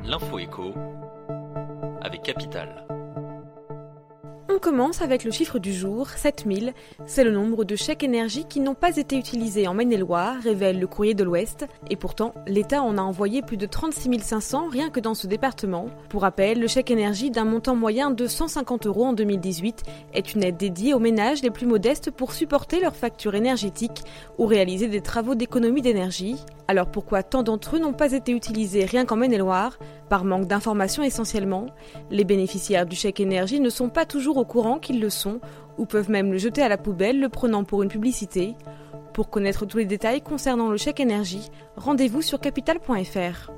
L'info éco avec Capital. On commence avec le chiffre du jour, 7000. C'est le nombre de chèques énergie qui n'ont pas été utilisés en Maine-et-Loire, révèle le Courrier de l'Ouest. Et pourtant, l'État en a envoyé plus de 36 500 rien que dans ce département. Pour rappel, le chèque énergie d'un montant moyen de 150 € en 2018 est une aide dédiée aux ménages les plus modestes pour supporter leurs factures énergétiques ou réaliser des travaux d'économie d'énergie. Alors pourquoi tant d'entre eux n'ont pas été utilisés rien qu'en Maine-et-Loire ? Par manque d'informations essentiellement. Les bénéficiaires du chèque énergie ne sont pas toujours au courant qu'ils le sont ou peuvent même le jeter à la poubelle, le prenant pour une publicité. Pour connaître tous les détails concernant le chèque énergie, rendez-vous sur capital.fr.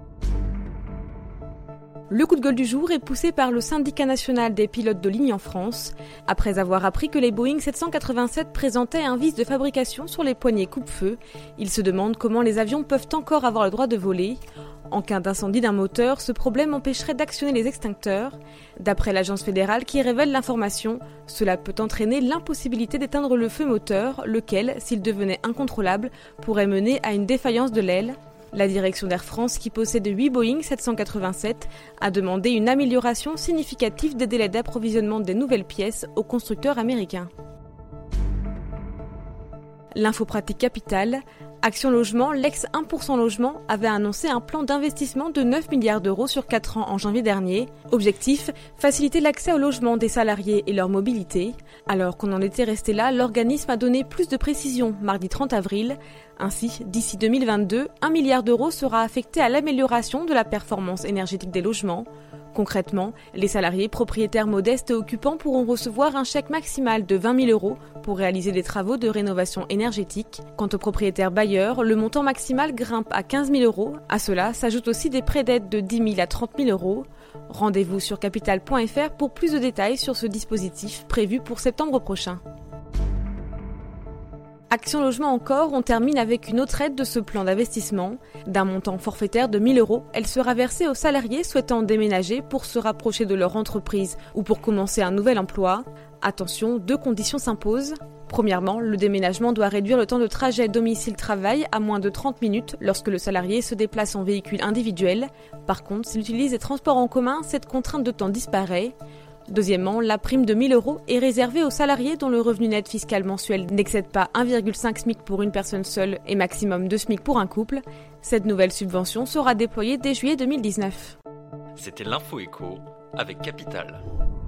Le coup de gueule du jour est poussé par le syndicat national des pilotes de ligne en France. Après avoir appris que les Boeing 787 présentaient un vice de fabrication sur les poignées coupe-feu, ils se demandent comment les avions peuvent encore avoir le droit de voler. En cas d'incendie d'un moteur, ce problème empêcherait d'actionner les extincteurs. D'après l'agence fédérale qui révèle l'information, cela peut entraîner l'impossibilité d'éteindre le feu moteur, lequel, s'il devenait incontrôlable, pourrait mener à une défaillance de l'aile. La direction d'Air France, qui possède 8 Boeing 787, a demandé une amélioration significative des délais d'approvisionnement des nouvelles pièces aux constructeurs américains. L'info pratique Capital. Action Logement, l'ex 1% Logement, avait annoncé un plan d'investissement de 9 milliards d'euros sur 4 ans en janvier dernier. Objectif, faciliter l'accès au logement des salariés et leur mobilité. Alors qu'on en était resté là, l'organisme a donné plus de précisions mardi 30 avril. Ainsi, d'ici 2022, 1 milliard d'euros sera affecté à l'amélioration de la performance énergétique des logements. Concrètement, les salariés propriétaires modestes et occupants pourront recevoir un chèque maximal de 20 000 € pour réaliser des travaux de rénovation énergétique. Quant aux propriétaires bailleurs, le montant maximal grimpe à 15 000 €. À cela s'ajoutent aussi des prêts d'aide de 10 000 à 30 000 €. Rendez-vous sur capital.fr pour plus de détails sur ce dispositif prévu pour septembre prochain. Action Logement encore, on termine avec une autre aide de ce plan d'investissement. D'un montant forfaitaire de 1 000 €, elle sera versée aux salariés souhaitant déménager pour se rapprocher de leur entreprise ou pour commencer un nouvel emploi. Attention, 2 conditions s'imposent. Premièrement, le déménagement doit réduire le temps de trajet domicile-travail à moins de 30 minutes lorsque le salarié se déplace en véhicule individuel. Par contre, s'il utilise les transports en commun, cette contrainte de temps disparaît. Deuxièmement, la prime de 1 000 € est réservée aux salariés dont le revenu net fiscal mensuel n'excède pas 1,5 SMIC pour une personne seule et maximum 2 SMIC pour un couple. Cette nouvelle subvention sera déployée dès juillet 2019. C'était l'info éco avec Capital.